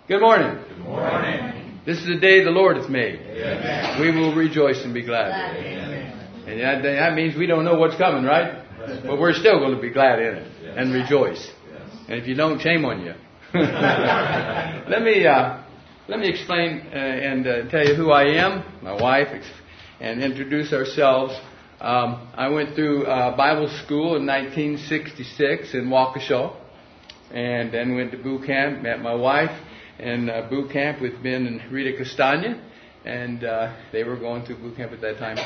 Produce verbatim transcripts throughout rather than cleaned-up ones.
Good morning. Good morning. This is the day the Lord has made. Amen. We will rejoice and be glad. Amen. And that, that means we don't know what's coming, right? But we're still going to be glad in it and rejoice. And if you don't, shame on you. let me uh, let me explain uh, and uh, tell you who I am, my wife, and introduce ourselves. Um, I went through uh, Bible school in nineteen sixty-six in Waukesha, and then went to boot camp. Met my wife in uh, boot camp with Ben and Rita Castagna, and uh, they were going through boot camp at that time.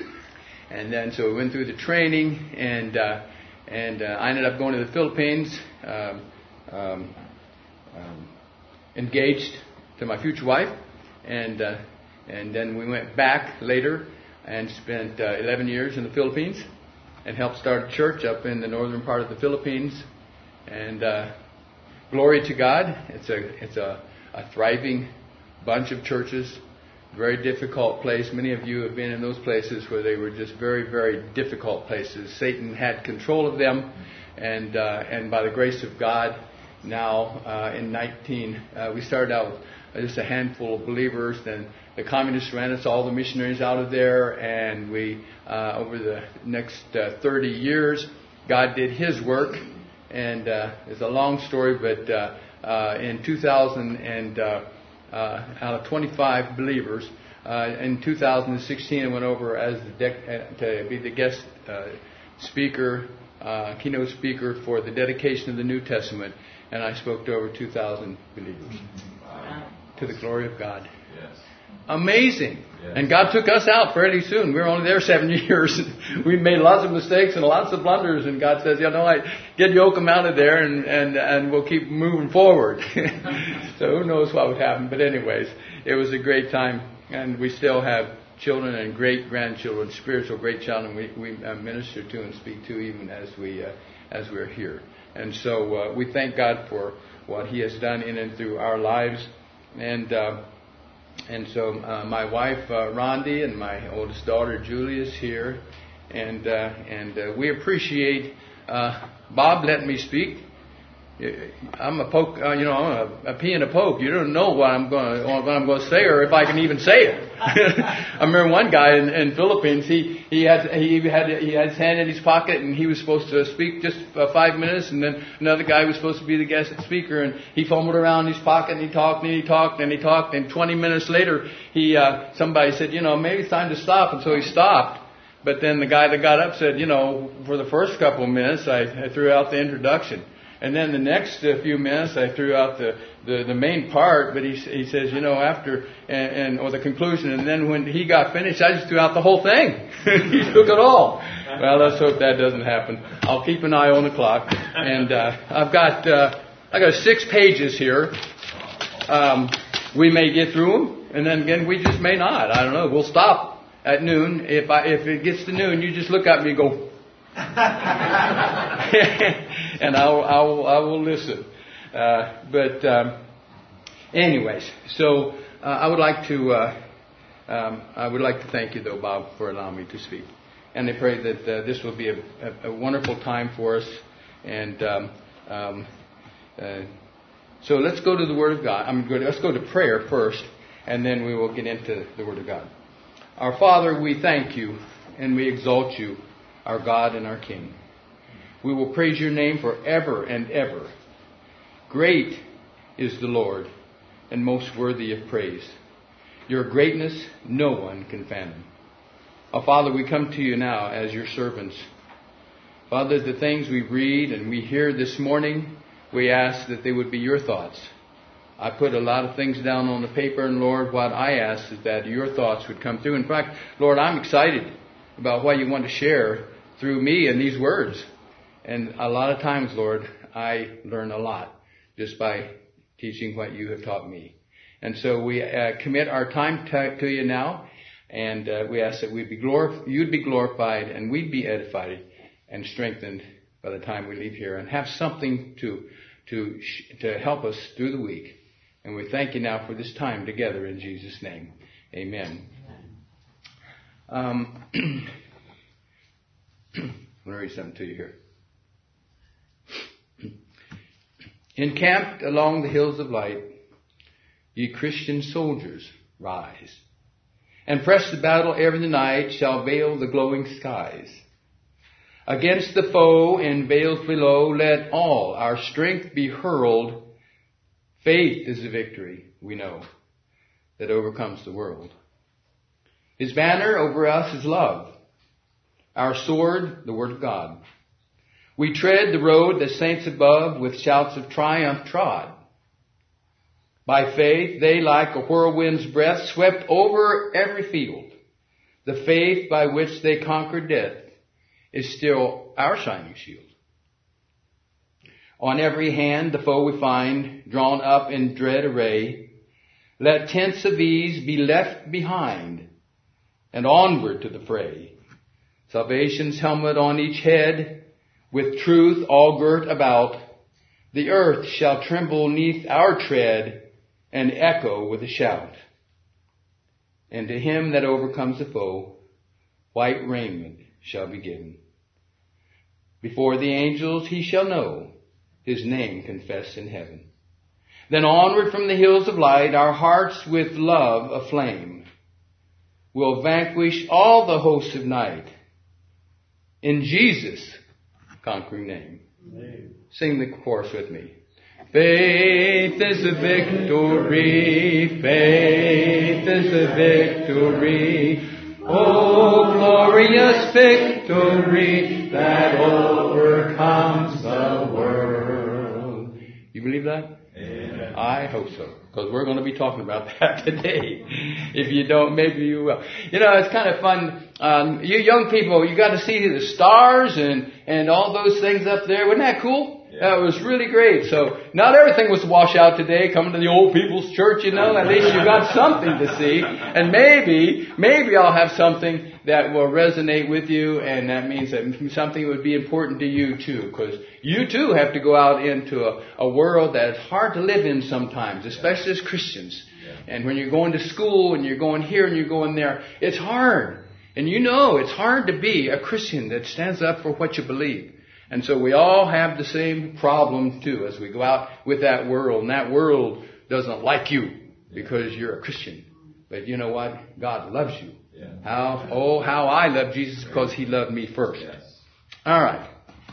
And then so we went through the training, and uh, and uh, I ended up going to the Philippines, um, um, um, engaged to my future wife, and uh, and then we went back later and spent uh, eleven years in the Philippines and helped start a church up in the northern part of the Philippines. And uh, glory to God, it's a it's a, a thriving bunch of churches. Very difficult place. Many of you have been in those places where they were just very, very difficult places. Satan had control of them, and uh, and by the grace of God, now uh, in nineteen, uh, we started out with just a handful of believers. Then the communists ran us, all the missionaries, out of there, and we uh, over the next uh, thirty years, God did His work, and uh, it's a long story, but uh, uh, in two thousand and uh, Uh, out of twenty-five believers. Uh, in two thousand sixteen, I went over as the de- uh, to be the guest uh, speaker, uh, keynote speaker for the dedication of the New Testament, and I spoke to over two thousand believers. Wow. To the glory of God. Yes. Amazing. Yes. And God took us out fairly soon. We were only there seven years. We made lots of mistakes and lots of blunders, and God says, you know, I get Yoakum out of there, and, and, and we'll keep moving forward. So who knows what would happen. But anyways, it was a great time, and we still have children and great-grandchildren, spiritual great children we, we uh, minister to and speak to even as, we, uh, as we're here. And so uh, we thank God for what He has done in and through our lives. And uh, And so uh, my wife, uh, Rondi, and my oldest daughter, Julie, is here. And uh, and uh, we appreciate uh, Bob letting me speak. I'm a poke, uh, you know, I'm a, a pea and a poke. You don't know what I'm going to what I'm going to say, or if I can even say it. I remember one guy in, in Philippines. He he had he had he had his hand in his pocket, and he was supposed to speak just uh, five minutes, and then another guy was supposed to be the guest speaker, and he fumbled around in his pocket, and he talked, and he talked, and he talked, and twenty minutes later, he uh, somebody said, you know, maybe it's time to stop, and so he stopped. But then the guy that got up said, you know, for the first couple of minutes, I, I threw out the introduction. And then the next uh, few minutes, I threw out the, the, the main part, but he he says, you know, after, and, and or the conclusion, and then when he got finished, I just threw out the whole thing. He took it all. Well, let's hope that doesn't happen. I'll keep an eye on the clock. And uh, I've got uh, I got six pages here. Um, we may get through them, and then again, we just may not. I don't know. We'll stop at noon. If I if it gets to noon, you just look at me and go, and I will, I will, I will listen. Uh, but um, anyways, so uh, I would like to uh, um, I would like to thank you, though, Bob, for allowing me to speak. And I pray that uh, this will be a, a, a wonderful time for us. And um, um, uh, so let's go to the Word of God. I'm good. Let's go to prayer first, and then we will get into the Word of God. Our Father, we thank you and we exalt you, our God and our King. We will praise your name forever and ever. Great is the Lord, and most worthy of praise. Your greatness no one can fathom. Oh, Father, we come to you now as your servants. Father, the things we read and we hear this morning, we ask that they would be your thoughts. I put a lot of things down on the paper, and Lord, what I ask is that your thoughts would come through. In fact, Lord, I'm excited about what you want to share through me and these words. And a lot of times, Lord, I learn a lot just by teaching what you have taught me. And so we uh, commit our time to, to you now, and uh, we ask that we'd be glorif- you'd be glorified, and we'd be edified and strengthened by the time we leave here, and have something to to to help us through the week. And we thank you now for this time together in Jesus' name. Amen. Um, I'm going to read something to you here. Encamped along the hills of light, Ye Christian soldiers, rise. And press the battle ere the night shall veil the glowing skies. Against the foe in vales below, let all our strength be hurled. Faith is the victory, we know, that overcomes the world. His banner over us is love. Our sword, the word of God. We tread the road the saints above with shouts of triumph trod. By faith, they like a whirlwind's breath swept over every field. The faith by which they conquered death is still our shining shield. On every hand the foe we find drawn up in dread array. Let tents of ease be left behind and onward to the fray. Salvation's helmet on each head, with truth all girt about. The earth shall tremble neath our tread and echo with a shout. And to him that overcomes the foe, white raiment shall be given. Before the angels he shall know, his name confessed in heaven. Then onward from the hills of light, our hearts with love aflame, will vanquish all the hosts of night in Jesus' conquering name. Amen. Sing the chorus with me. Faith is a victory, faith is a victory. Oh, glorious victory that overcomes the world. You believe that? Amen. I hope so, because we're going to be talking about that today. If you don't, maybe you will. You know, it's kind of fun. Um, you young people, you got to see the stars and, and all those things up there. Wasn't that cool? Yeah. That was really great. So not everything was washed out today, coming to the old people's church, you know. At least you got something to see. And maybe, maybe I'll have something that will resonate with you, and that means that something would be important to you too, because you too have to go out into a, a world that's hard to live in sometimes, especially as Christians. Yeah. And when you're going to school and you're going here and you're going there, it's hard. And you know it's hard to be a Christian that stands up for what you believe. And so we all have the same problem too as we go out with that world. And that world doesn't like you because you're a Christian. But you know what? God loves you. Yeah. How? Oh, how I love Jesus because He loved me first. Yes. All right.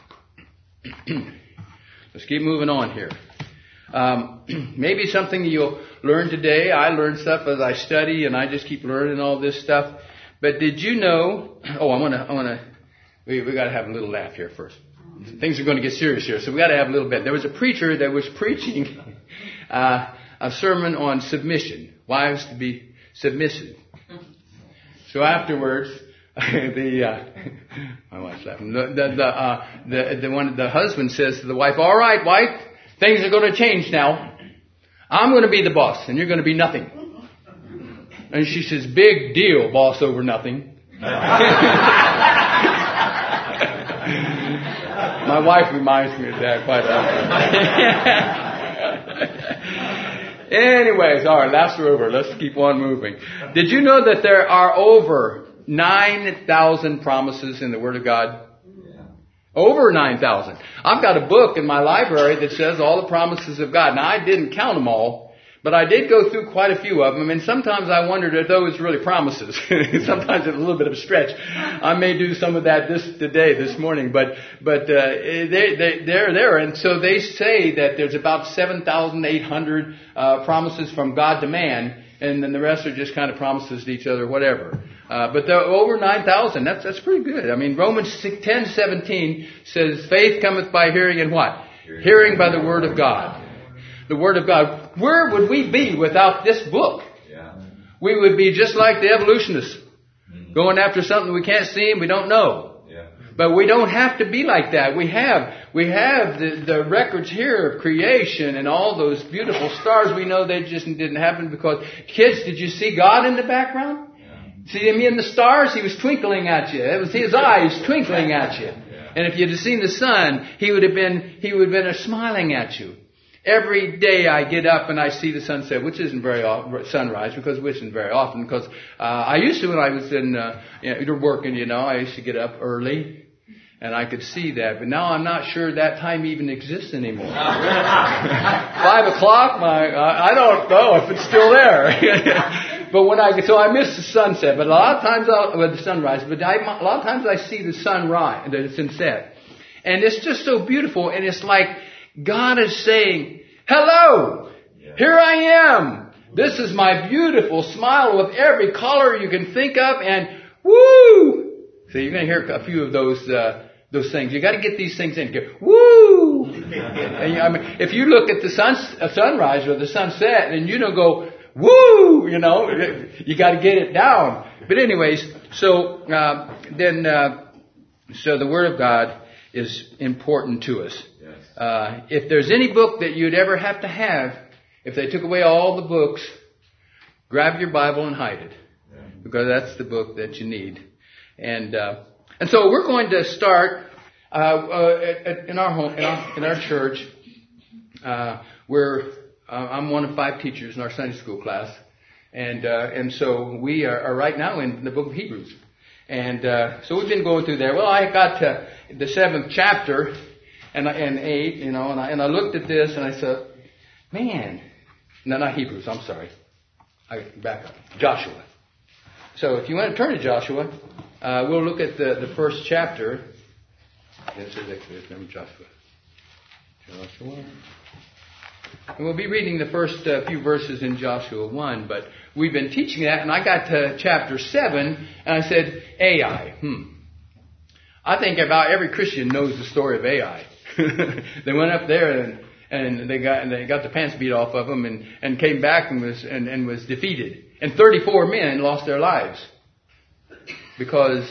Let's keep moving on here. Um, maybe something you'll learn today. I learn stuff as I study, and I just keep learning all this stuff. But did you know? Oh, I want to. I want to. We we got to have a little laugh here first. Things are going to get serious here, so we got to have a little bit. There was a preacher that was preaching uh, a sermon on submission, wives to be submissive. So afterwards, the uh, my wife's laughing. The the the, uh, the the one the husband says to the wife, "All right, wife, things are going to change now. I'm going to be the boss, and you're going to be nothing." And she says, "Big deal, boss over nothing." My wife reminds me of that quite often. Anyways, all right, laughs are over. Let's keep on moving. Did you know that there are over nine thousand promises in the Word of God? Yeah. Over nine thousand. I've got a book in my library that says all the promises of God. Now, I didn't count them all, but I did go through quite a few of them, and sometimes I wondered if those really promises. Sometimes it's a little bit of a stretch. I may do some of that this today, this morning, but but uh, they, they, they're there. And so they say that there's about seven thousand eight hundred uh, promises from God to man, and then the rest are just kind of promises to each other, whatever. Uh, but there are over nine thousand. That's that's pretty good. I mean, Romans ten seventeen says, faith cometh by hearing, and what? Hearing, hearing by the word of God. The Word of God. Where would we be without this book? Yeah. We would be just like the evolutionists, mm-hmm. going after something we can't see and we don't know. Yeah. But we don't have to be like that. We have we have the, the records here of creation and all those beautiful stars. We know they just didn't happen because, kids, did you see God in the background? Yeah. See him in the stars? He was twinkling at you. It was his eyes twinkling at you. Yeah. And if you'd have seen the sun, he would have been he would have been smiling at you. Every day I get up and I see the sunset, which isn't very often, sunrise, because which isn't very often, because uh, I used to when I was in, uh, you know, working, you know, I used to get up early, And I could see that. But now I'm not sure that time even exists anymore. Five o'clock, my, I don't know if it's still there. But when I, so I miss the sunset. But a lot of times, I'll, well, the sunrise. But I, a lot of times I see the sunrise, the sunset. And it's just so beautiful. And it's like God is saying, hello, here I am. This is my beautiful smile with every color you can think of. And woo! So you're going to hear a few of those, uh, those things. You got to get these things in. Go, woo! And, I mean, if you look at the sun, uh, sunrise or the sunset and you don't go, woo! You know, you got to get it down. But anyways, so, uh, then, uh, so the Word of God is important to us. Yes. Uh, if there's any book that you'd ever have to have, if they took away all the books, grab your Bible and hide it. Yeah. Because that's the book that you need. And, uh, and so we're going to start, uh, uh, at, at, in our home, in our, in our church, uh, we're, uh, I'm one of five teachers in our Sunday school class. And, uh, and so we are, are right now in the book of Hebrews. And, uh, so we've been going through there. Well, I got to the seventh chapter and, and eight, you know, and I, and I looked at this and I said, man, no, not Hebrews, I'm sorry. I back up. Joshua. So if you want to turn to Joshua, uh, we'll look at the, the first chapter. This is Exodus, remember Joshua. Joshua. And we'll be reading the first uh, few verses in Joshua one, but we've been teaching that, and I got to chapter seven, and I said, Ai. Hmm. I think about every Christian knows the story of Ai. They went up there and and they got and they got the pants beat off of them, and, and came back and was and, and was defeated. And thirty-four men lost their lives because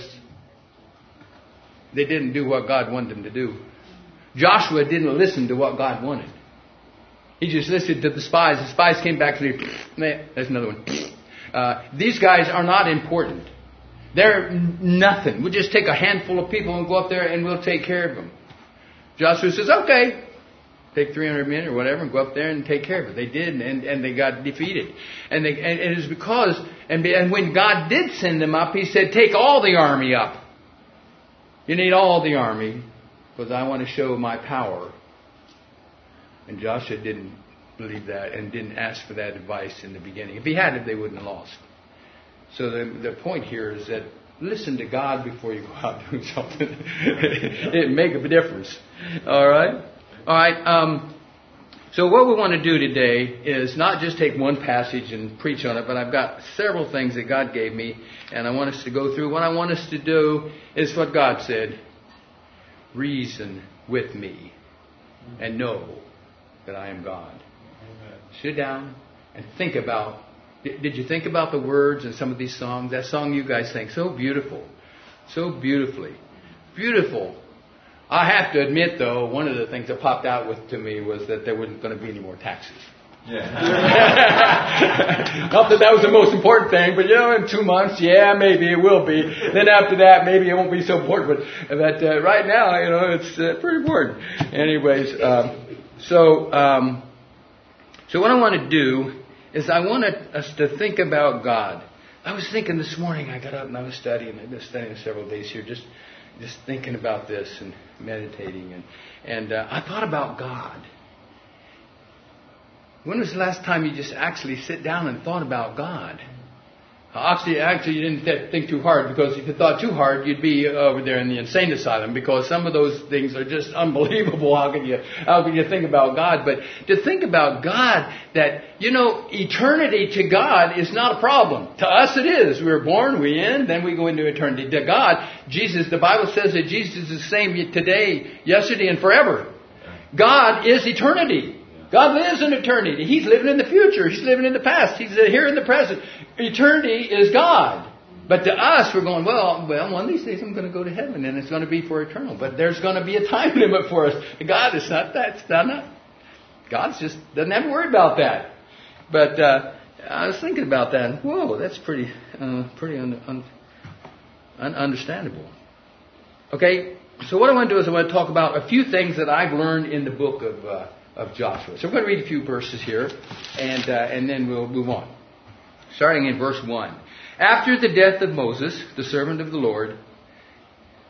they didn't do what God wanted them to do. Joshua didn't listen to what God wanted. He just listened to the spies. The spies came back and said, there's another one. Uh, these guys are not important. They're nothing. We'll just take a handful of people and go up there and we'll take care of them. Joshua says, okay. Take three hundred men or whatever and go up there and take care of it. They did, and, and they got defeated. And, they, and it was because, and, and when God did send them up, He said, take all the army up. You need all the army because I want to show my power. And Joshua didn't believe that and didn't ask for that advice in the beginning. If he had it, they wouldn't have lost. So the, the point here is that listen to God before you go out doing something. It make a difference. All right? All right. Um, so what we want to do today is not just take one passage and preach on it, but I've got several things that God gave me, and I want us to go through. What I want us to do is what God said. Reason with me and know that I am God. Amen. Sit down and think about, did you think about the words in some of these songs? That song you guys sing, so beautiful. So beautifully. Beautiful. I have to admit, though, one of the things that popped out with to me was that there wasn't going to be any more taxes. Yeah. Not that that was the most important thing, but, you know, in two months, yeah, maybe it will be. Then after that, maybe it won't be so important. But, but uh, right now, you know, it's uh, pretty important. Anyways, um, so um, so what I want to do is I want us to think about God. I was thinking this morning, I got up and I was studying. I've been studying several days here, just just thinking about this and meditating. And, and uh, I thought about God. When was the last time you just actually sit down and thought about God? Actually, actually, you didn't th- think too hard, because if you thought too hard, you'd be over there in the insane asylum, because some of those things are just unbelievable. How can you, how can you think about God? But to think about God, that, you know, eternity to God is not a problem. To us it is. We're born, we end, then we go into eternity. To God, Jesus, the Bible says that Jesus is the same today, yesterday, and forever. God is eternity. God lives in eternity. He's living in the future. He's living in the past. He's here in the present. Eternity is God. But to us, we're going, well, well, one of these days I'm going to go to heaven, and it's going to be for eternal. But there's going to be a time limit for us. God is not that. It's not, not. God's just doesn't have to worry about that. But uh, I was thinking about that. Whoa, that's pretty, uh, pretty un, un, un, understandable. Okay, so what I want to do is I want to talk about a few things that I've learned in the book of uh, of Joshua. So I'm going to read a few verses here, and uh, and then we'll move on. Starting in verse one. After the death of Moses, the servant of the Lord,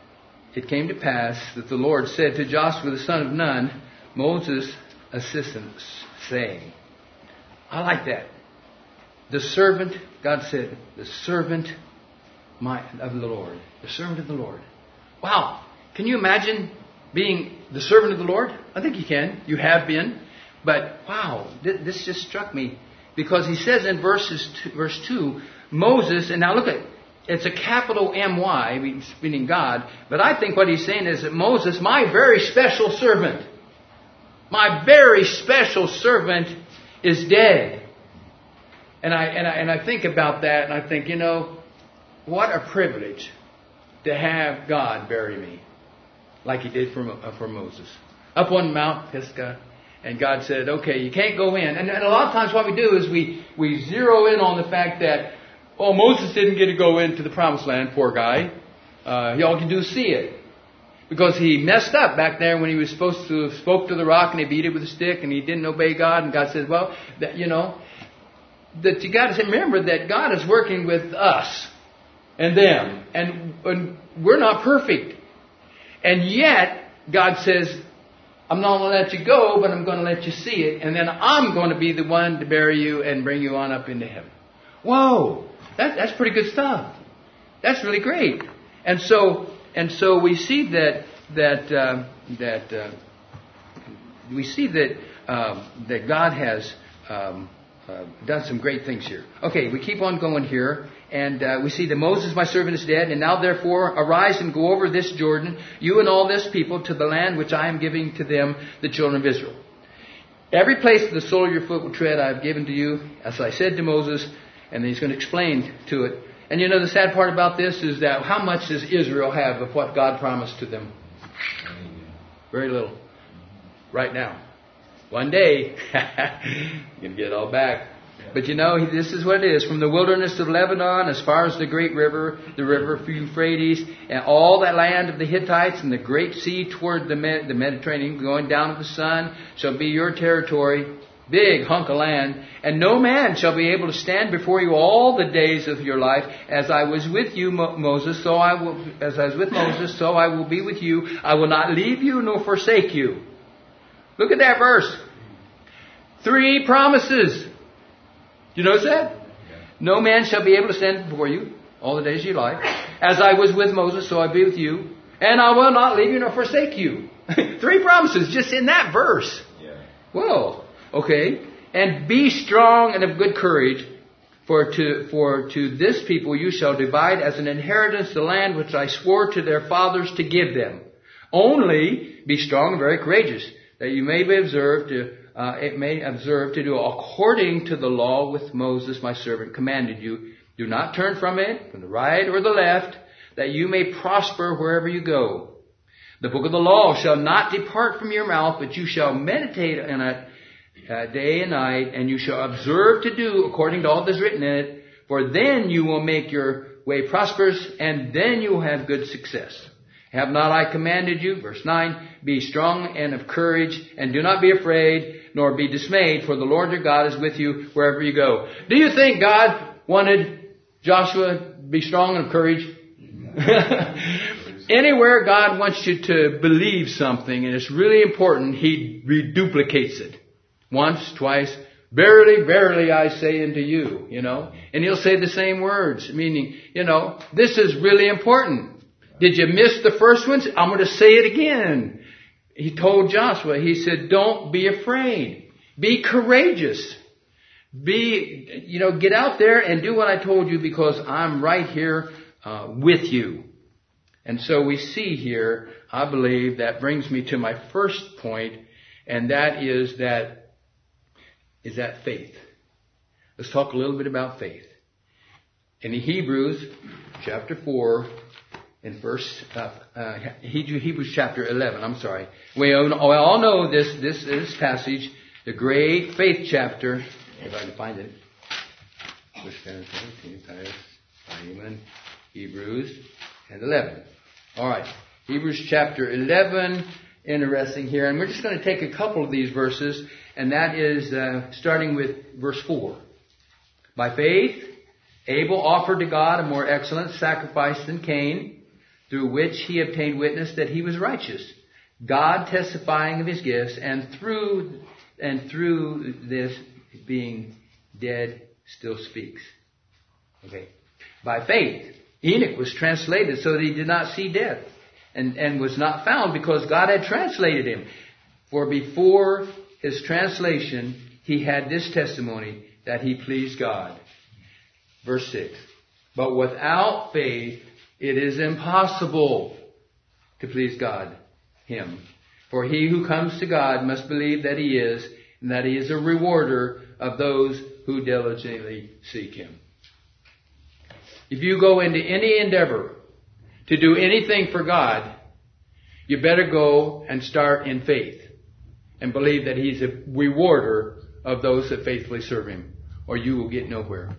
it came to pass that the Lord said to Joshua the son of Nun, Moses' assistant, saying, I like that. The servant, God said, the servant my, of the Lord. The servant of the Lord. Wow. Can you imagine being the servant of the Lord? I think you can. You have been. But wow, th- this just struck me. Because he says in verses two, verse two, Moses, and now look at it, it's a capital M Y, meaning God. But I think what he's saying is that Moses, my very special servant, my very special servant is dead. And I, and I, and I think about that and I think, you know, what a privilege to have God bury me like he did for, uh, for Moses. Up on Mount Pisgah. And God said, okay, you can't go in. And, and a lot of times what we do is we, we zero in on the fact that, oh, Moses didn't get to go into the promised land, poor guy. Uh, he all he can do is see it. Because he messed up back there when he was supposed to have spoke to the rock and he beat it with a stick and he didn't obey God. And God said, well, that, you know, that you got to remember that God is working with us and them. And, and we're not perfect. And yet, God says, I'm not going to let you go, but I'm going to let you see it. And then I'm going to be the one to bury you and bring you on up into heaven. Whoa, that, that's pretty good stuff. That's really great. And so, and so we see that that uh, that uh, we see that um, that God has um, uh, done some great things here. Okay, we keep on going here. And uh, we see that Moses, my servant, is dead. And now, therefore, arise and go over this Jordan, you and all this people, to the land which I am giving to them, the children of Israel. Every place that the sole of your foot will tread, I have given to you, as I said to Moses. And then he's going to explain to it. And you know, the sad part about this is that how much does Israel have of what God promised to them? Very little. Right now. One day, you're going to get it all back. But you know, this is what it is. From the wilderness of Lebanon, as far as the great river, the river Euphrates, and all that land of the Hittites, and the great sea toward the, Med- the Mediterranean, going down to the sun, shall be your territory. Big hunk of land. And no man shall be able to stand before you all the days of your life. As I was with you, Mo- Moses, so I will, as I was with Moses, so I will be with you. I will not leave you nor forsake you. Look at that verse. Three promises. You notice that? No man shall be able to stand before you all the days of your life. As I was with Moses, so I be with you. And I will not leave you nor forsake you. Three promises just in that verse. Yeah. Whoa. Okay. And be strong and of good courage. For to, for to this people you shall divide as an inheritance the land which I swore to their fathers to give them. Only be strong and very courageous, that you may be observed to Uh, it may observe to do according to the law with Moses, my servant, commanded you. Do not turn from it, from the right or the left, that you may prosper wherever you go. The book of the law shall not depart from your mouth, but you shall meditate in it uh, day and night, and you shall observe to do according to all that is written in it. For then you will make your way prosperous, and then you will have good success. Have not I commanded you? Verse nine, be strong and of courage, and do not be afraid, nor be dismayed, for the Lord your God is with you wherever you go. Do you think God wanted Joshua to be strong and of courage? Anywhere God wants you to believe something, and it's really important, He reduplicates it. Once, twice, verily, verily I say unto you, you know. And He'll say the same words, meaning, you know, this is really important. Did you miss the first ones? I'm going to say it again. He told Joshua, he said, don't be afraid. Be courageous. Be, you know, get out there and do what I told you, because I'm right here uh, with you. And so we see here, I believe, that brings me to my first point, and that is that, is that faith. Let's talk a little bit about faith. In Hebrews chapter four, in verse, uh, uh, Hebrews chapter eleven, I'm sorry. We all know this, this, this passage, the great faith chapter, if I can find it. Hebrews and eleven. Alright. Hebrews chapter eleven, interesting here. And we're just going to take a couple of these verses, and that is uh, starting with verse four. By faith, Abel offered to God a more excellent sacrifice than Cain, through which he obtained witness that he was righteous, God testifying of his gifts, and through and through this being dead still speaks. Okay. By faith, Enoch was translated so that he did not see death, and, and was not found because God had translated him. For before his translation, he had this testimony that he pleased God. Verse six. But without faith, it is impossible to please God, him. For he who comes to God must believe that he is, and that he is a rewarder of those who diligently seek him. If you go into any endeavor to do anything for God, you better go and start in faith and believe that he's a rewarder of those that faithfully serve him, or you will get nowhere.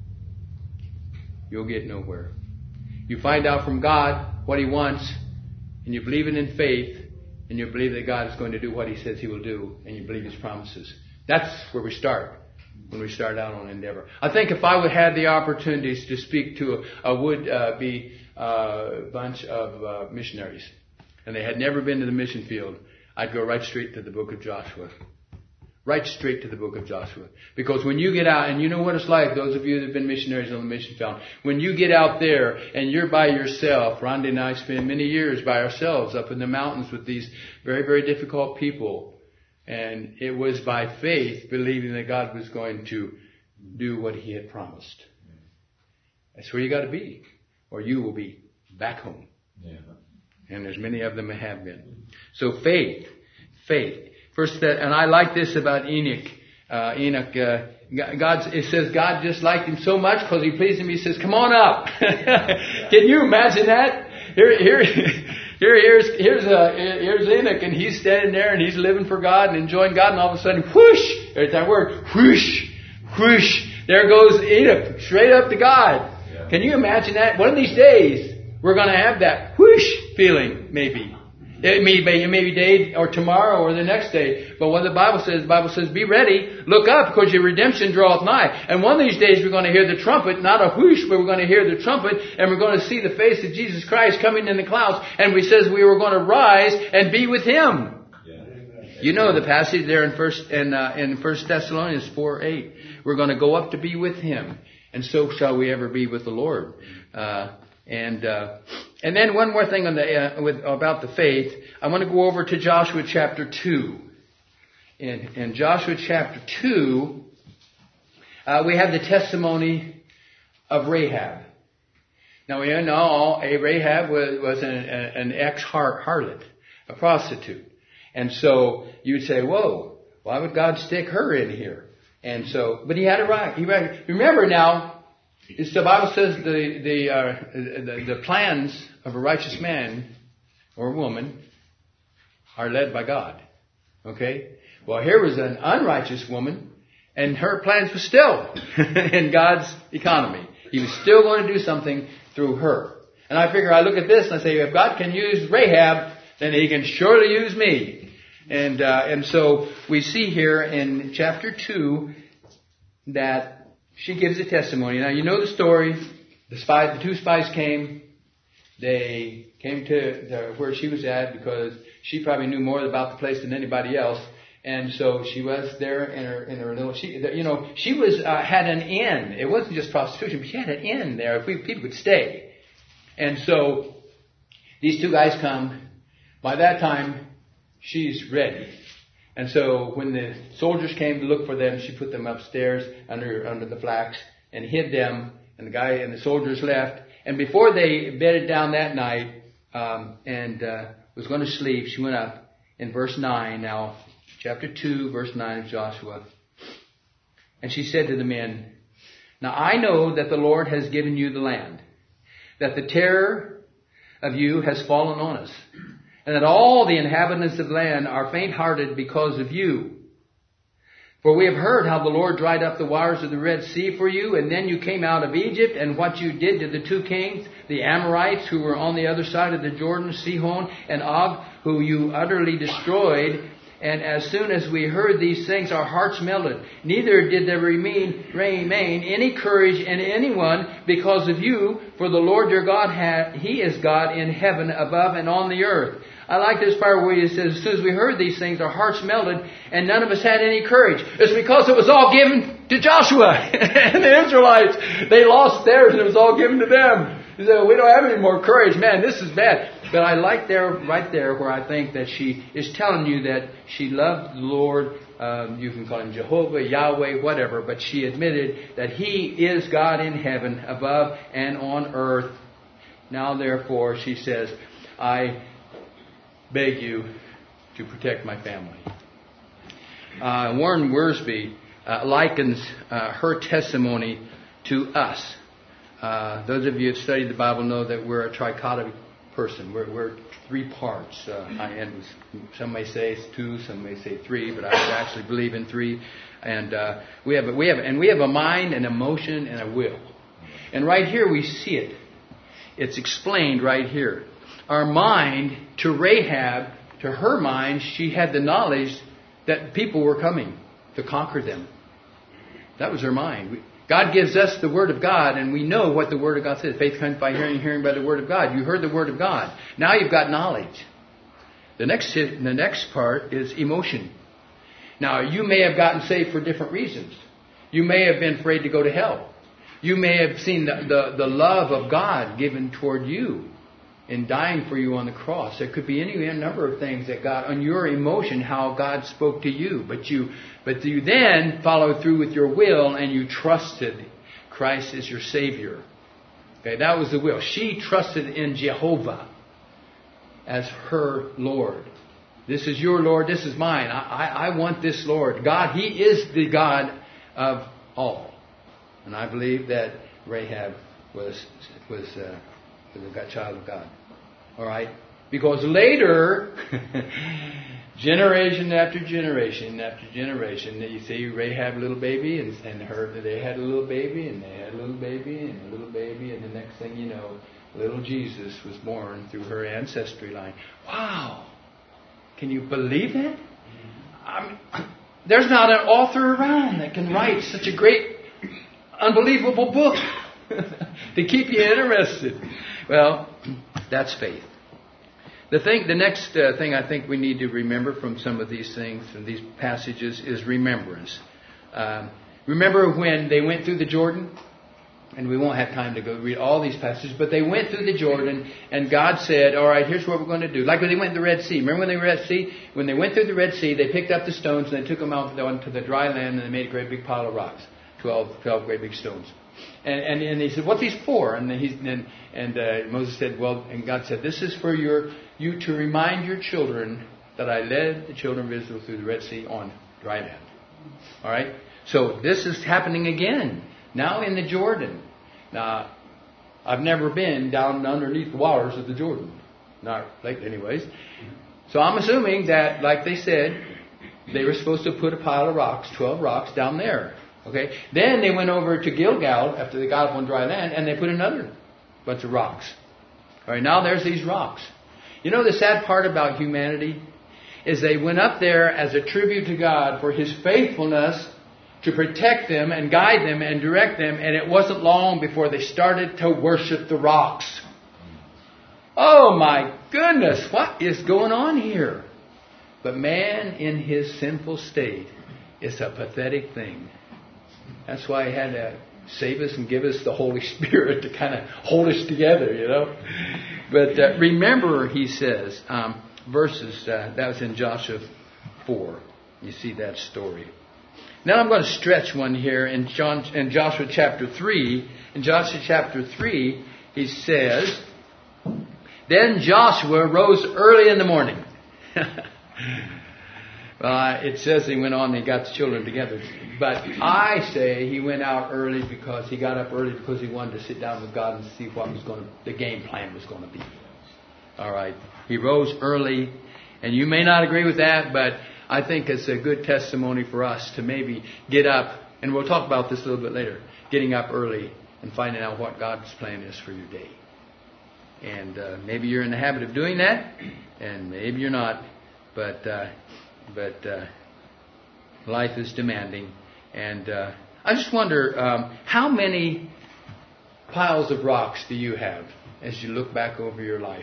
You'll get nowhere. You find out from God what he wants, and you believe it in faith, and you believe that God is going to do what he says he will do, and you believe his promises. That's where we start when we start out on endeavor. I think if I would have the opportunities to speak to a, a would uh, be uh, bunch of uh, missionaries, and they had never been to the mission field, I'd go right straight to the book of Joshua. Right straight to the book of Joshua. Because when you get out, and you know what it's like, those of you that have been missionaries on the mission field, when you get out there and you're by yourself, Rhonda and I spent many years by ourselves up in the mountains with these very, very difficult people. And it was by faith, believing that God was going to do what he had promised. That's where you got to be, or you will be back home. Yeah. And there's many of them that have been. So faith, faith. First, that, and I like this about Enoch. Uh, Enoch, uh, God, it says God just liked him so much because he pleased him. He says, "Come on up." Can you imagine that? Here, here, here, here's here's uh, here's Enoch, and he's standing there and he's living for God and enjoying God, and all of a sudden, whoosh! There's that word, whoosh, whoosh. There goes Enoch straight up to God. Yeah. Can you imagine that? One of these days, we're going to have that whoosh feeling, maybe. It may be, it may be day or tomorrow or the next day. But what the Bible says, the Bible says, be ready, look up, because your redemption draweth nigh. And one of these days we're going to hear the trumpet, not a whoosh, but we're going to hear the trumpet, and we're going to see the face of Jesus Christ coming in the clouds. And we says we were going to rise and be with him. Yeah. You know the passage there in First in, uh, in First Thessalonians four eight. We're going to go up to be with him, and so shall we ever be with the Lord. Uh, And uh, and then one more thing on the uh, with about the faith. I want to go over to Joshua chapter two. In, in Joshua chapter two, uh, we have the testimony of Rahab. Now we know a Rahab was, was an, an ex-harlot, a prostitute, and so you'd say, "Whoa, why would God stick her in here?" And so, but he had it right. He remember now. It's the Bible says the the, uh, the the plans of a righteous man or woman are led by God. Okay? Well, here was an unrighteous woman, and her plans were still in God's economy. He was still going to do something through her. And I figure I look at this and I say, if God can use Rahab, then he can surely use me. And uh, and so we see here in chapter two that she gives a testimony. Now, you know the story. The spies, the two spies came. They came to the, where she was at because she probably knew more about the place than anybody else. And so she was there in her, in her little, she, you know, she was, uh, had an inn. It wasn't just prostitution, but she had an inn there if we, people could stay. And so these two guys come. By that time, she's ready. And so when the soldiers came to look for them, she put them upstairs under under the flax and hid them. And the guy and the soldiers left. And before they bedded down that night um, and uh, was going to sleep, she went up in verse nine. Now, chapter two, verse nine of Joshua. And she said to the men, "Now I know that the Lord has given you the land, that the terror of you has fallen on us, and that all the inhabitants of the land are faint-hearted because of you. For we have heard how the Lord dried up the waters of the Red Sea for you, and then you came out of Egypt, and what you did to the two kings, the Amorites, who were on the other side of the Jordan, Sihon and Og, who you utterly destroyed, And as soon as we heard these things, our hearts melted. Neither did there remain, remain any courage in anyone because of you, for the Lord your God, ha- He is God in heaven above and on the earth. I like this part where He says, as soon as we heard these things, our hearts melted, and none of us had any courage. It's because it was all given to Joshua and the Israelites. They lost theirs, and it was all given to them. He said, we don't have any more courage. Man, this is bad. But I like there, right there, where I think that she is telling you that she loved the Lord. Um, you can call Him Jehovah, Yahweh, whatever. But she admitted that He is God in heaven, above and on earth. Now, therefore, she says, I beg you to protect my family. Uh, Warren Wiersbe uh, likens uh, her testimony to us. Uh, those of you who have studied the Bible know that we're a trichotic person. We're, we're three parts. Uh, I, and some may say it's two, some may say three, but I actually believe in three. And uh, we have, we have, and we have a mind, an emotion, and a will. And right here we see it. It's explained right here. Our mind, to Rahab, to her mind, she had the knowledge that people were coming to conquer them. That was her mind. God gives us the Word of God, and we know what the Word of God says. Faith comes by hearing, hearing by the Word of God. You heard the Word of God. Now you've got knowledge. The next, the next part is emotion. Now, you may have gotten saved for different reasons. You may have been afraid to go to hell. You may have seen the, the, the love of God given toward you in dying for you on the cross. There could be any number of things that God, on your emotion, how God spoke to you. But you, but you then followed through with your will and you trusted Christ as your Savior. Okay, that was the will. She trusted in Jehovah as her Lord. This is your Lord. This is mine. I, I, I want this Lord. God, He is the God of all. And I believe that Rahab was was. Uh, a child of God. All right? Because later, generation after generation after generation, you see Rahab a little baby, and, and her they had a little baby, and they had a little baby, and a little baby, and the next thing you know, little Jesus was born through her ancestry line. Wow! Can you believe that? I mean, there's not an author around that can write such a great, unbelievable book to keep you interested. Well, that's faith. The thing, the next uh, thing I think we need to remember from some of these things, from these passages, is remembrance. Um, remember when they went through the Jordan? And we won't have time to go read all these passages, but they went through the Jordan, and God said, all right, here's what we're going to do. Like when they went to the Red Sea. Remember when they were at sea? When they went through the Red Sea, they picked up the stones, and they took them out onto the dry land, and they made a great big pile of rocks. Twelve, twelve great big stones. And, and and he said, what's these for? And then he's, and, and uh, Moses said, well, and God said, this is for your you to remind your children that I led the children of Israel through the Red Sea on dry land. All right? So this is happening again, now in the Jordan. Now, I've never been down underneath the waters of the Jordan. Not lately anyways. So I'm assuming that, like they said, they were supposed to put a pile of rocks, twelve rocks, down there. Okay. Then they went over to Gilgal after they got up on dry land, and they put another bunch of rocks. All right. Now there's these rocks. You know the sad part about humanity is they went up there as a tribute to God for His faithfulness to protect them and guide them and direct them, and it wasn't long before they started to worship the rocks. Oh my goodness, what is going on here? But man in his sinful state is a pathetic thing. That's why He had to save us and give us the Holy Spirit to kind of hold us together, you know. But uh, remember, he says, um, verses, uh, that was in Joshua four. You see that story. Now I'm going to stretch one here in, John, in Joshua chapter three. In Joshua chapter three, he says, then Joshua rose early in the morning. Well, it says he went on and he got the children together. But I say he went out early because he got up early because he wanted to sit down with God and see what was going to, the game plan was going to be. All right. He rose early. And you may not agree with that, but I think it's a good testimony for us to maybe get up. And we'll talk about this a little bit later. Getting up early and finding out what God's plan is for your day. And uh, maybe you're in the habit of doing that. And maybe you're not. But... Uh, but uh, life is demanding. And uh, I just wonder, um, how many piles of rocks do you have as you look back over your life?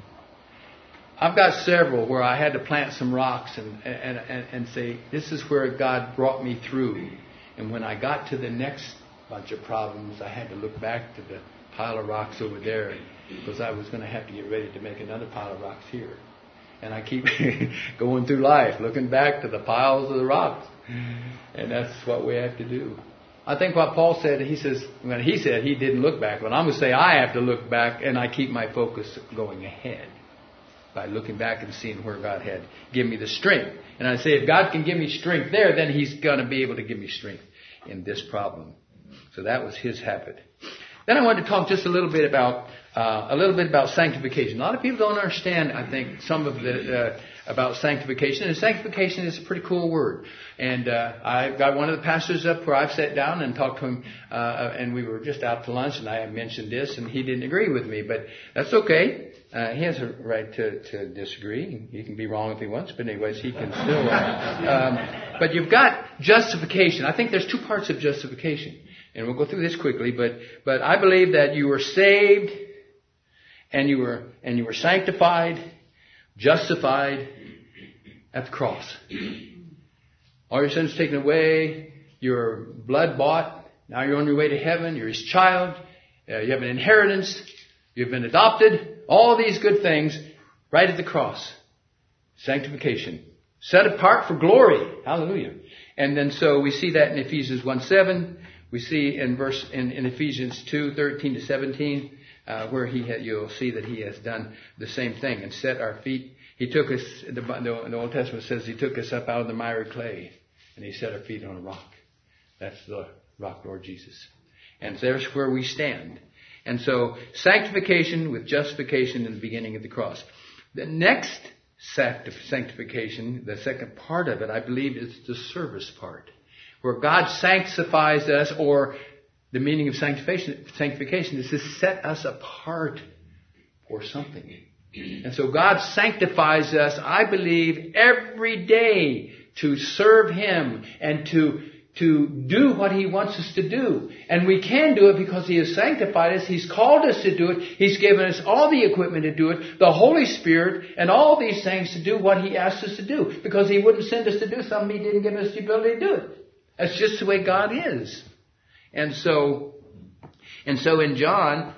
I've got several where I had to plant some rocks and, and, and, and say, this is where God brought me through. And when I got to the next bunch of problems, I had to look back to the pile of rocks over there, because I was going to have to get ready to make another pile of rocks here. And I keep going through life, looking back to the piles of the rocks. And that's what we have to do. I think what Paul said, he says, when he said he didn't look back, but I'm going to say I have to look back, and I keep my focus going ahead by looking back and seeing where God had given me the strength. And I say, if God can give me strength there, then He's going to be able to give me strength in this problem. So that was his habit. Then I wanted to talk just a little bit about uh, a little bit about sanctification. A lot of people don't understand, I think, some of the uh, about sanctification. And sanctification is a pretty cool word. And uh, I've got one of the pastors up where I've sat down and talked to him, uh, and we were just out to lunch, and I mentioned this, and he didn't agree with me, but that's okay. Uh, he has a right to, to disagree. He can be wrong if he wants, but anyways, he can still. Uh, um, but you've got justification. I think there's two parts of justification. And we'll go through this quickly, but but I believe that you were saved, and you were and you were sanctified, justified at the cross. All your sins taken away. You're blood bought. Now you're on your way to heaven. You're His child. Uh, you have an inheritance. You've been adopted. All these good things right at the cross. Sanctification, set apart for glory. Hallelujah. And then so we see that in Ephesians one seven. We see in verse in, in Ephesians two thirteen to seventeen, uh, where he had, you'll see that he has done the same thing and set our feet. He took us. The, the, the Old Testament says He took us up out of the miry clay, and He set our feet on a rock. That's the rock, Lord Jesus, and there's where we stand. And so sanctification with justification in the beginning of the cross. The next sanctification, the second part of it, I believe, is the service part, where God sanctifies us, or the meaning of sanctification, sanctification is to set us apart for something. And so God sanctifies us, I believe, every day to serve Him and to, to do what He wants us to do. And we can do it because He has sanctified us. He's called us to do it. He's given us all the equipment to do it, the Holy Spirit, and all these things to do what He asked us to do. Because He wouldn't send us to do something He didn't give us the ability to do it. That's just the way God is. And so, and so in John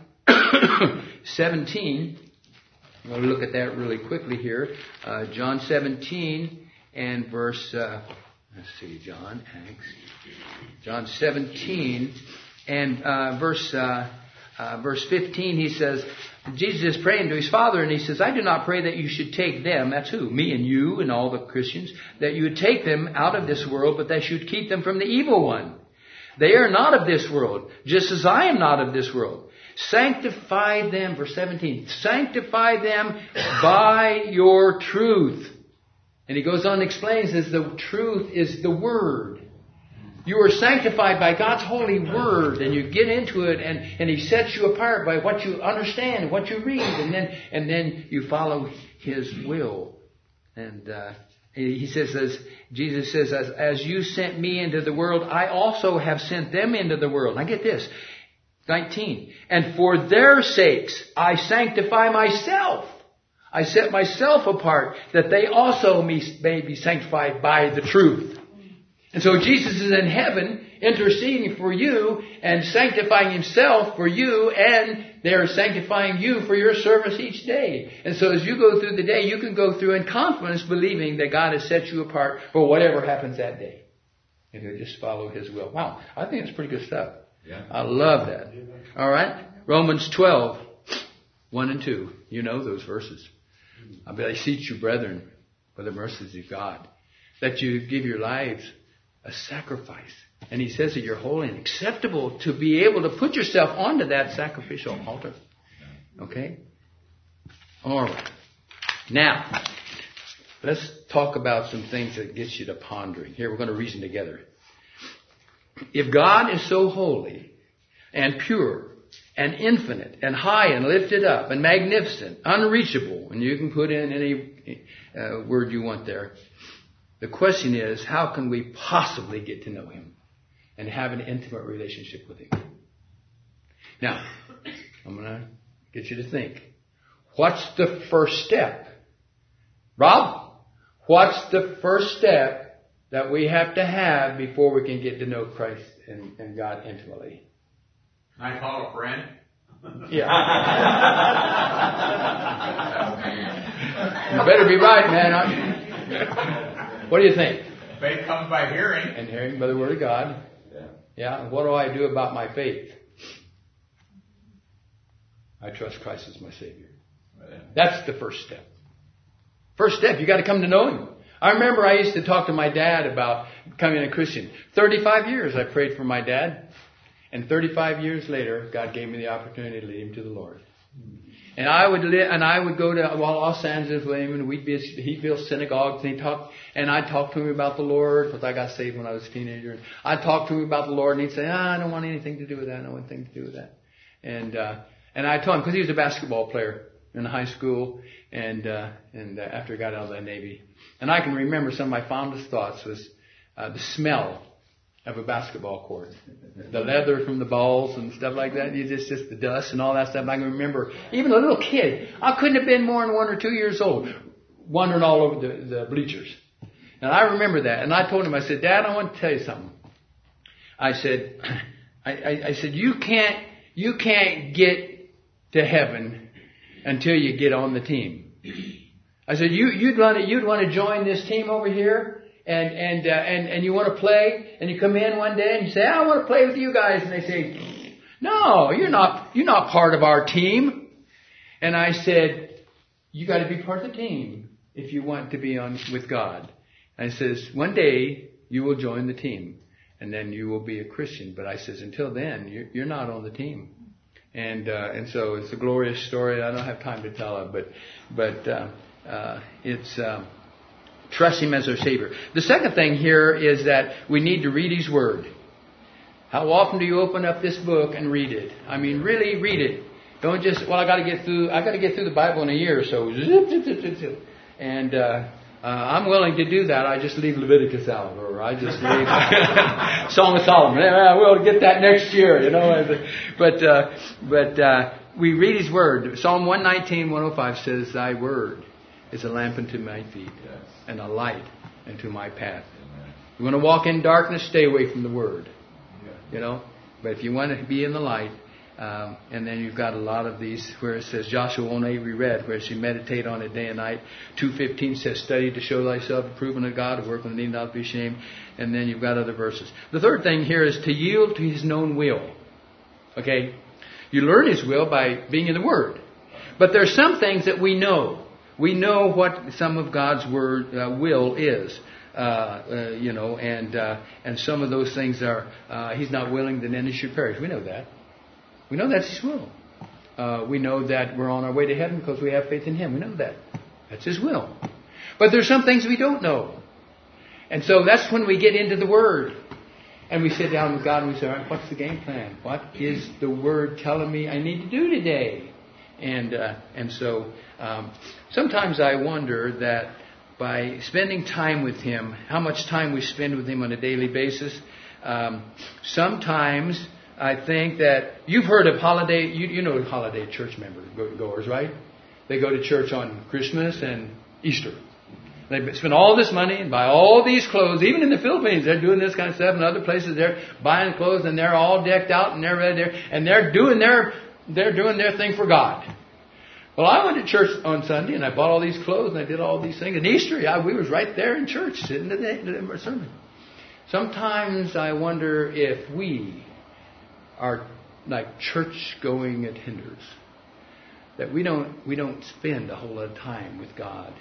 seventeen, I'm going to look at that really quickly here. Uh, John seventeen and verse, uh, let's see, John, Acts. John seventeen and uh, verse uh, uh, verse fifteen, he says, Jesus is praying to His Father, and He says, I do not pray that you should take them, that's who? Me and you and all the Christians, that you would take them out of this world, but that you would keep them from the evil one. They are not of this world, just as I am not of this world. Sanctify them, verse seventeen, sanctify them by your truth. And he goes on and explains as the truth is the Word. You are sanctified by God's holy Word, and you get into it, and, and He sets you apart by what you understand, what you read, and then and then you follow His will. And uh, He says, as Jesus says, as, as you sent me into the world, I also have sent them into the world. Now get this, nineteen. And for their sakes I sanctify myself. I set myself apart, that they also may be sanctified by the truth. And so Jesus is in heaven interceding for you and sanctifying Himself for you, and they're sanctifying you for your service each day. And so as you go through the day, you can go through in confidence believing that God has set you apart for whatever happens that day. And you just follow His will. Wow, I think it's pretty good stuff. Yeah. I love that. All right, Romans twelve, one and two. You know those verses. I beseech you, brethren, by the mercies of God, that you give your lives a sacrifice. And he says that you're holy and acceptable to be able to put yourself onto that sacrificial altar. Okay? All right. Now, let's talk about some things that get you to pondering. Here, we're going to reason together. If God is so holy and pure and infinite and high and lifted up and magnificent, unreachable, and you can put in any uh, word you want there, The question is, how can we possibly get to know Him and have an intimate relationship with Him? Now, I'm going to get you to think. What's the first step? Rob, what's the first step that we have to have before we can get to know Christ and, and God intimately? Can I call a friend? Yeah. You better be right, man. What do you think? Faith comes by hearing. And hearing by the Word of God. Yeah. Yeah. And what do I do about my faith? I trust Christ as my Savior. That's the first step. First step, you got to come to know Him. I remember I used to talk to my dad about becoming a Christian. thirty-five years I prayed for my dad. And thirty-five years later, God gave me the opportunity to lead him to the Lord. And I would li- and I would go to well, Los Angeles with him, and we'd be he'd build synagogues, and he talk and I'd talk to him about the Lord, because I got saved when I was a teenager. And I'd talk to him about the Lord, and he'd say, ah, I don't want anything to do with that. I don't want anything to do with that. And uh, and I told him, because he was a basketball player in high school, and uh, and uh, after he got out of the Navy, and I can remember some of my fondest thoughts was uh, the smell of a basketball court. The leather from the balls and stuff like that. You just, just the dust and all that stuff. I can remember, even a little kid, I couldn't have been more than one or two years old, wandering all over the, the bleachers. And I remember that. And I told him, I said, Dad, I want to tell you something. I said, I, I, I said, you can't, you can't get to heaven until you get on the team. I said, you, you'd want to, you'd want to join this team over here? And and uh, and and you want to play, and you come in one day and you say, I want to play with you guys, and they say, no, you're not you're not part of our team. And I said, you got to be part of the team if you want to be on with God. And I says, one day you will join the team, and then you will be a Christian. But I says, until then, you're, you're not on the team. And uh, and so it's a glorious story. I don't have time to tell it, but but uh, uh, it's. Uh, Trust Him as our Savior. The second thing here is that we need to read His Word. How often do you open up this book and read it? I mean, really read it. Don't just, well, I got to get through. I got to get through the Bible in a year or so. Zip, zip, zip, zip, zip. And uh, uh, I'm willing to do that. I just leave Leviticus out, or I just leave Song of Solomon. Yeah, we'll get that next year, you know. But uh, but uh, we read His Word. Psalm one nineteen, one oh five says, "Thy Word is a lamp unto my feet, yes, and a light unto my path." Amen. You want to walk in darkness, stay away from the Word. Yeah. You know, but if you want to be in the light, um, and then you've got a lot of these where it says Joshua one eight we read, where you meditate on it day and night. two fifteen says, "Study to show thyself approved unto God, a workman that need not be ashamed." And then you've got other verses. The third thing here is to yield to His known will. Okay, you learn His will by being in the Word, but there's some things that we know. We know what some of God's word uh, will is, uh, uh, you know, and uh, and some of those things are uh, He's not willing that any should perish. We know that. We know that's His will. Uh, we know that we're on our way to heaven because we have faith in Him. We know that. That's His will. But there's some things we don't know. And so that's when we get into the Word. And we sit down with God and we say, all right, what's the game plan? What is the Word telling me I need to do today? And uh, and so um, sometimes I wonder that by spending time with Him, how much time we spend with Him on a daily basis. Um, sometimes I think that you've heard of holiday, you, you know holiday church member goers, right? They go to church on Christmas and Easter. They spend all this money and buy all these clothes. Even in the Philippines, they're doing this kind of stuff. In other places, they're buying clothes and they're all decked out and they're ready there, and they're doing their They're doing their thing for God. Well, I went to church on Sunday and I bought all these clothes and I did all these things. And Easter, I, we was right there in church sitting in the sermon. Sometimes I wonder if we are like church-going attenders, that we don't we don't spend a whole lot of time with God.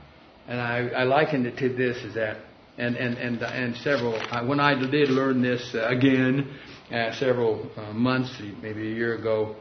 And I, I likened it to this: is that and and and and several when I did learn this again. Uh, several uh, months, maybe a year ago,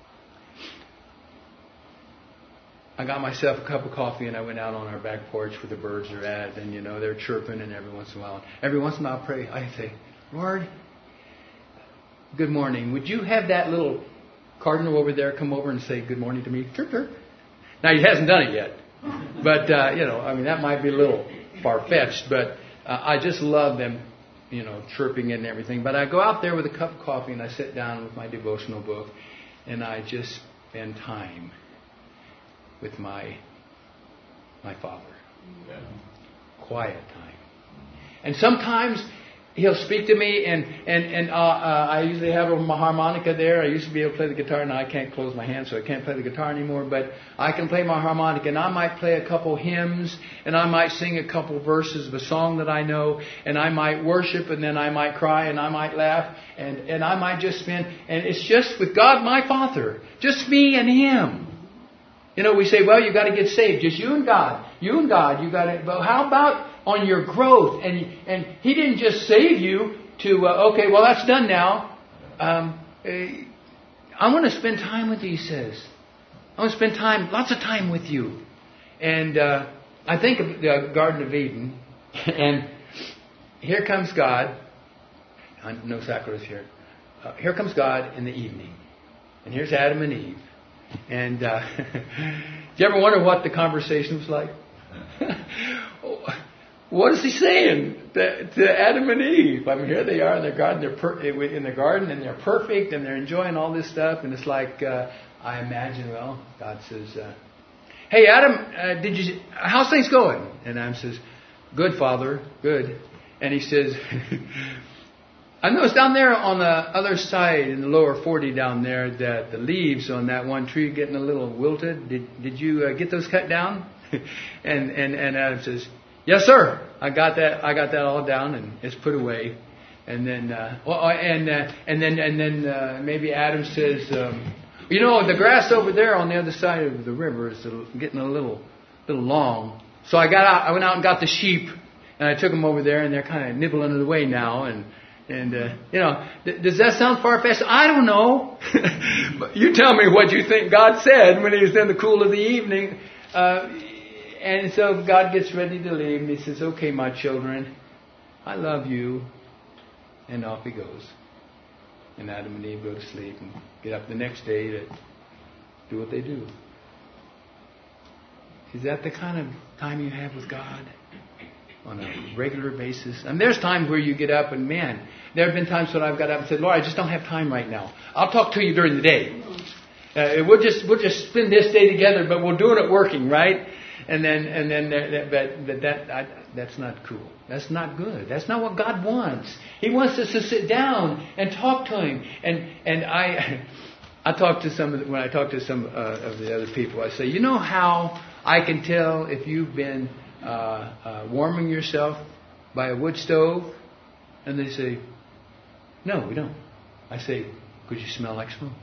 I got myself a cup of coffee and I went out on our back porch where the birds are at, and you know they're chirping, and every once in a while, every once in a while I pray. I say, Lord, good morning. Would you have that little cardinal over there come over and say good morning to me? Chirp, chirp. Now he hasn't done it yet, but uh, you know, I mean that might be a little far-fetched, but uh, I just love them, you know, chirping and everything. But I go out there with a cup of coffee and I sit down with my devotional book and I just spend time with my my Father. Yeah. Quiet time. And sometimes He'll speak to me, and and and uh, uh, I usually have a harmonica there. I used to be able to play the guitar. Now I can't close my hands, so I can't play the guitar anymore. But I can play my harmonica, and I might play a couple hymns, and I might sing a couple verses of a song that I know, and I might worship, and then I might cry, and I might laugh, and and I might just spend. And it's just with God, my Father, just me and Him. You know, we say, well, you got to get saved, just you and God, you and God. You got to. But how about on your growth? And and He didn't just save you to uh, okay, well that's done now. Um, uh, I want to spend time with you, He says. I want to spend time, lots of time with you. And uh, I think of the Garden of Eden, and here comes God. No sacrifice here. Uh, here comes God in the evening, and here's Adam and Eve. And uh, do you ever wonder what the conversation was like? What is he saying to, to Adam and Eve? I mean, here they are in their garden. They're per, in their garden, and they're perfect, and they're enjoying all this stuff. And it's like, uh, I imagine. Well, God says, uh, "Hey, Adam, uh, did you? How's things going?" And Adam says, "Good, Father, good." And he says, "I noticed down there on the other side, in the lower forty down there, that the leaves on that one tree are getting a little wilted. Did did you uh, get those cut down?" and and and Adam says, "Yes, sir. I got that. I got that all down, and it's put away." And then, uh, well, and uh, and then and then uh, maybe Adam says, um, "You know, the grass over there on the other side of the river is getting a little, little long. So I got out. I went out and got the sheep, and I took them over there, and they're kind of nibbling it away now." And and uh, you know, th- does that sound far-fetched? I don't know. But you tell me what you think God said when He was in the cool of the evening. Uh, And so God gets ready to leave, and He says, "Okay, my children, I love you." And off He goes. And Adam and Eve go to sleep and get up the next day to do what they do. Is that the kind of time you have with God on a regular basis? And there's times where you get up and, man, there have been times when I've got up and said, "Lord, I just don't have time right now. I'll talk to you during the day. Uh, we'll just we'll just spend this day together, but we'll do it at working, right?" And then, and then, that, but, but that, I, that's not cool. That's not good. That's not what God wants. He wants us to sit down and talk to Him. And and I, I talk to some of the, when I talk to some uh, of the other people, I say, "You know how I can tell if you've been uh, uh, warming yourself by a wood stove?" And they say, "No, we don't." I say, "Because you smell like smoke."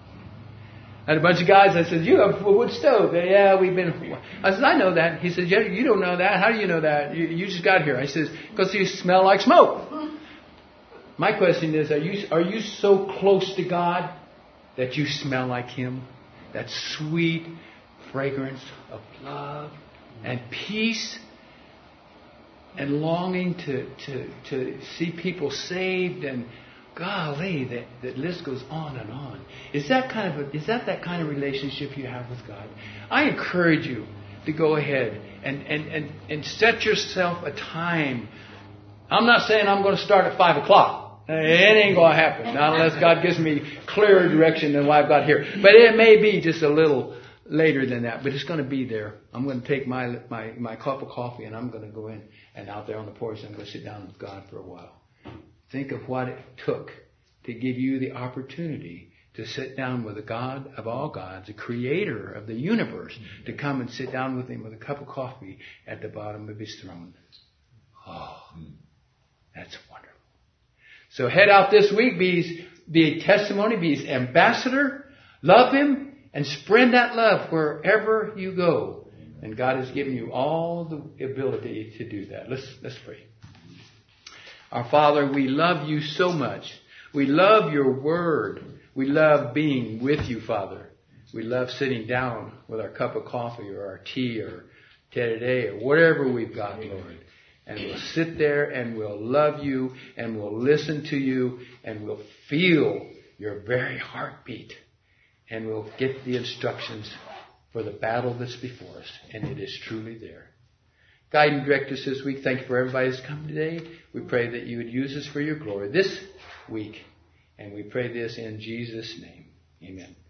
I had a bunch of guys, I said, "You have a wood stove." They, "Yeah, we've been..." I said, "I know that." He said, "Yeah, you don't know that. How do you know that? You, you just got here." I said, "Because you smell like smoke." My question is, are you are you so close to God that you smell like Him? That sweet fragrance of love and peace and longing to, to, to see people saved, and golly, that, that list goes on and on. Is that kind of a, is that that kind of relationship you have with God? I encourage you to go ahead and, and, and, and set yourself a time. I'm not saying I'm going to start at five o'clock. It ain't going to happen. Not unless God gives me clearer direction than what I've got here. But it may be just a little later than that. But it's going to be there. I'm going to take my, my, my cup of coffee and I'm going to go in, and out there on the porch I'm going to sit down with God for a while. Think of what it took to give you the opportunity to sit down with the God of all gods, the creator of the universe, to come and sit down with Him with a cup of coffee at the bottom of His throne. Oh, that's wonderful. So head out this week, be His, be a testimony, be His ambassador, love Him, and spread that love wherever you go. And God has given you all the ability to do that. Let's, let's pray. Our Father, we love You so much. We love Your Word. We love being with You, Father. We love sitting down with our cup of coffee or our tea or today or whatever we've got, Lord. And we'll sit there and we'll love You and we'll listen to You and we'll feel Your very heartbeat. And we'll get the instructions for the battle that's before us. And it is truly there. Guide and direct us this week. Thank you for everybody that's come today. We pray that you would use us for your glory this week. And we pray this in Jesus' name. Amen.